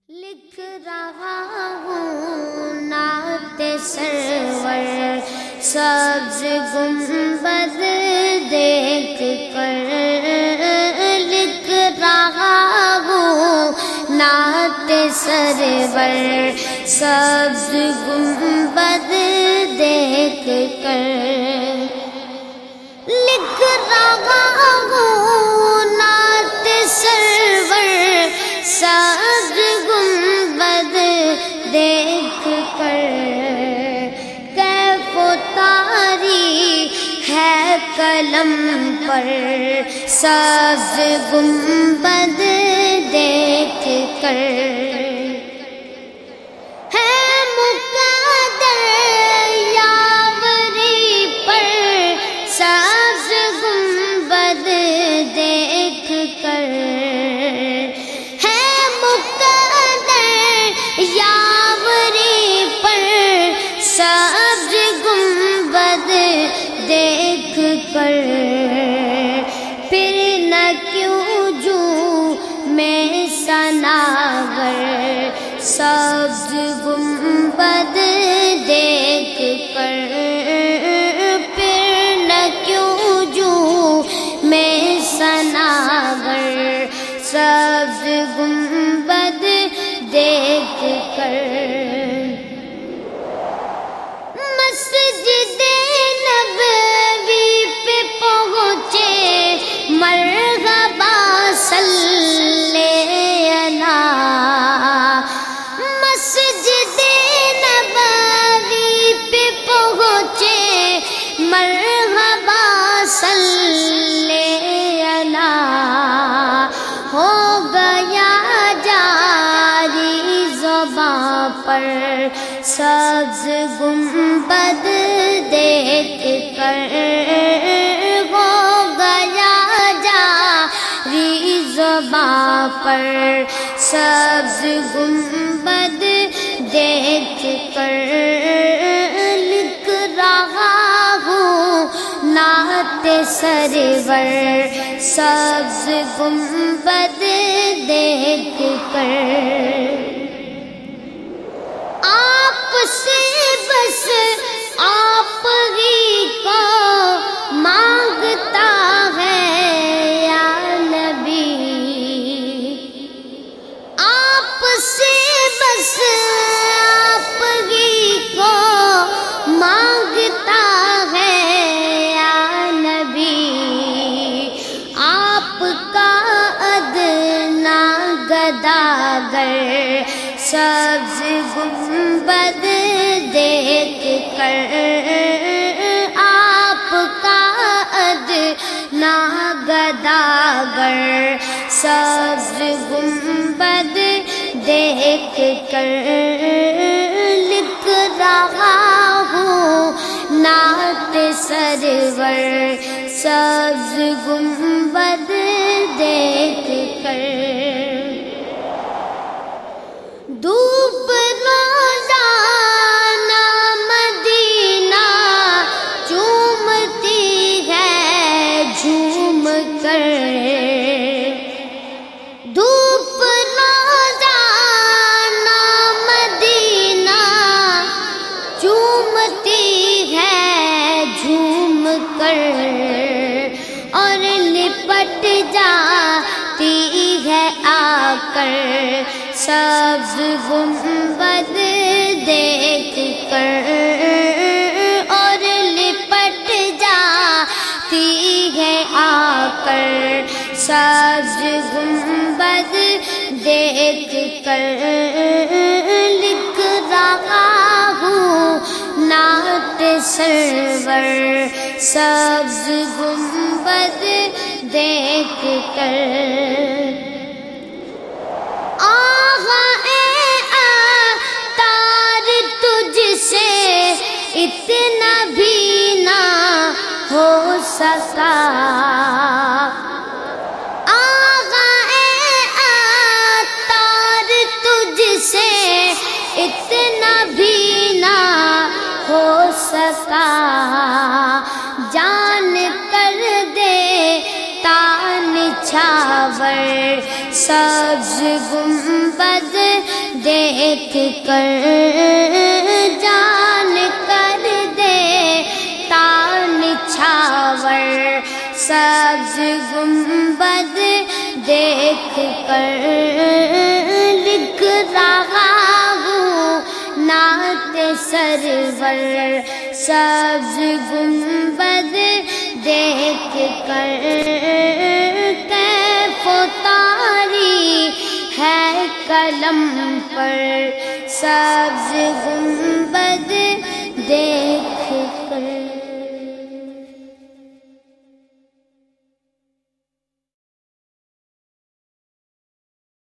لکھ رہا ہوں نعت سرور سبز گنبد دیکھ کر، لکھ رہا ہوں نعت سرور سبز گنبد دیکھ کر، لکھ رہا ہوں نعت سرور سبز گنبد دیکھ کر، کیف و طاری ہے قلم پر سبز گنبد دیکھ کر، ہے مقدر یاوری پر سبز گنبد دیکھ کر، یاوری پر سبز گنبد دیکھ کر، پھر نہ کیوں جو میں صناور سبز گنبد دیکھ کر، پھر نہ کیوں جو میں صناور سبز گنبد دیکھ کر، مسجد نبوی پہ پہنچے مرحبا صلی علی، مسجد نبوی پہ پہنچے مرحبا صلی علی، ہو گیا پر سبز گنبد دیکھ کر، ہو گیا جاری زباں پر سبز گنبد دیکھ کر، لکھ رہا ہوں نعت سرور سبز گنبد دیکھ کر، آپ سے بس آپ ہی کو مانگتا ہے یا نبی، آپ سے بس آپ ہی کو مانگتا ہے یا نبی، آپ کا ادنا گداگر سبز گنبد دیکھ کر، آپ کا ادنا گداگر سبز گنبد دیکھ کر، لکھ رہا ہوں نعت سرور سبز گنبد دیکھ کر، دھوپ روزانہ مدینہ چومتی ہے جھوم کر، دھوپ روزانہ مدینہ چومتی ہے جھوم کر، اور لپٹ جاتی ہے آ کر سبز گنبد دیکھ کر، اور لپٹ جاتی ہے آ کر سبز گنبد دیکھ کر، لکھ رہا ہوں نعت سرور سبز گنبد دیکھ کر، اتنا بھی نہ ہو سکا، آغا عطار تجھ سے اتنا بھی نہ ہو سکا، جان کر دے تان چھاور سبز گنبد دیکھ کر جان کر دے تان چھاور سبز گنبد دیکھ کر لکھ رہا ہوں نعت سرور سبز گنبد دیکھ کر کیف و طاری ہے قلم پر سبز گنبد دیکھ کر